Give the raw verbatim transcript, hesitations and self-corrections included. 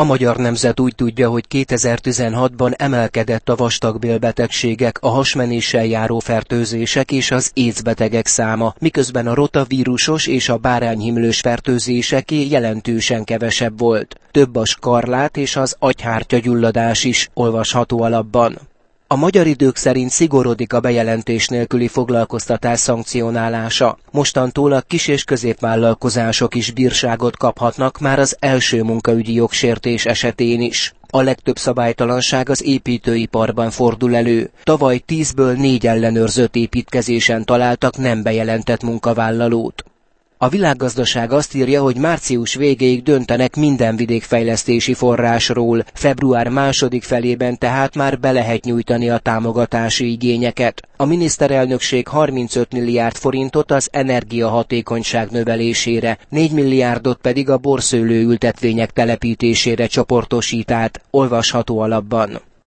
A Magyar Nemzet úgy tudja, hogy kétezer-tizenhatban emelkedett a vastagbélbetegségek, a hasmenéssel járó fertőzések és az AIDS betegek száma, miközben a rotavírusos és a bárányhimlős fertőzéseké jelentősen kevesebb volt. Több a skarlát és az agyhártyagyulladás is, olvasható a lapban. A Magyar Idők szerint szigorodik a bejelentés nélküli foglalkoztatás szankcionálása. Mostantól a kis- és középvállalkozások is bírságot kaphatnak már az első munkaügyi jogsértés esetén is. A legtöbb szabálytalanság az építőiparban fordul elő. Tavaly tízből négy ellenőrzött építkezésen találtak nem bejelentett munkavállalót. A Világgazdaság azt írja, hogy március végéig döntenek minden vidékfejlesztési forrásról, február második felében tehát már be lehet nyújtani a támogatási igényeket. A miniszterelnökség harmincöt milliárd forintot az energiahatékonyság növelésére, négy milliárdot pedig a borszőlő ültetvények telepítésére csoportosít át, olvasható a lapban.